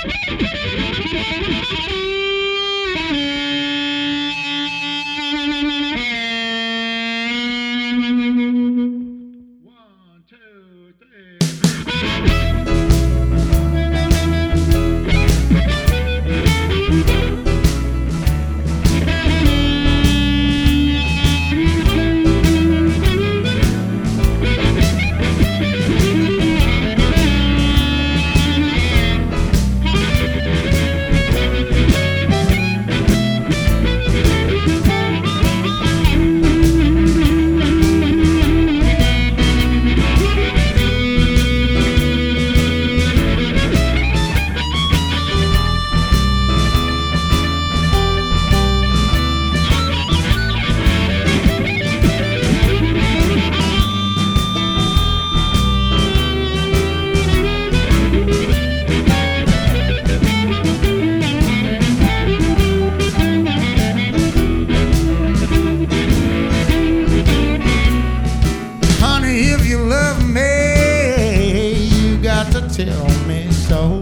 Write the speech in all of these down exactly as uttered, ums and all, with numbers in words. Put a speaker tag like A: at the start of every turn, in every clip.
A: Tell me so.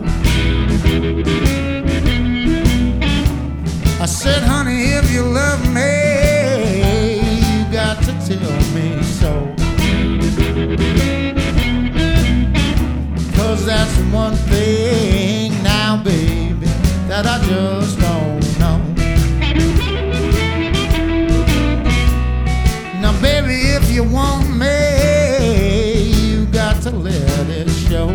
A: I said, honey, if you love me, you got to tell me so. 'Cause that's one thing now, baby, that I just don't know. Now, baby, if you want me, you got to let it show.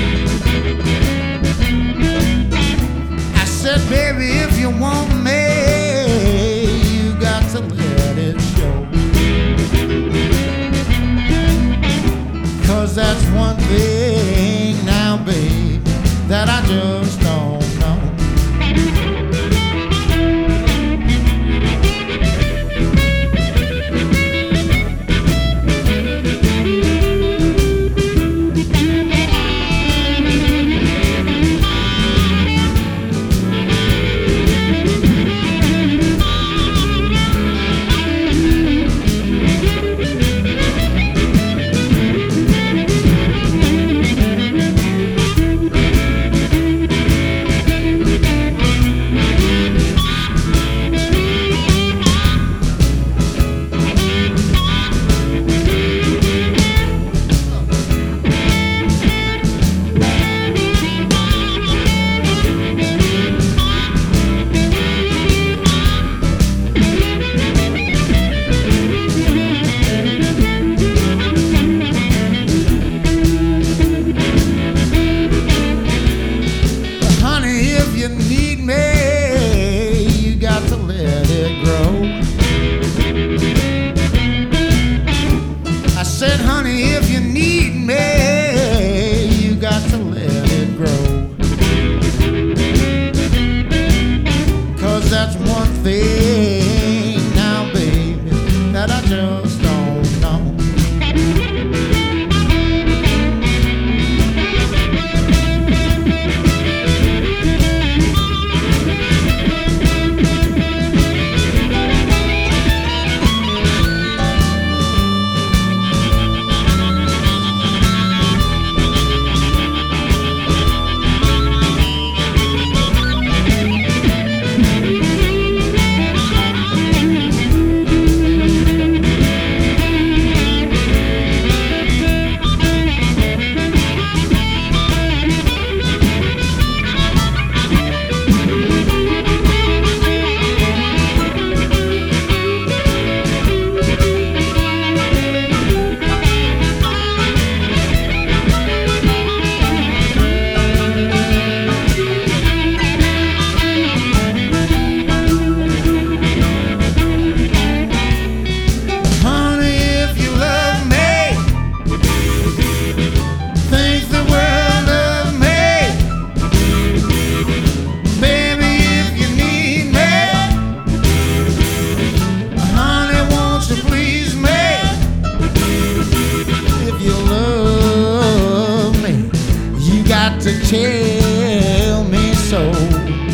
A: I said, baby, if you want me, you got to let it show. 'Cause that's one thing now, baby, that I just don't know. To tell me so.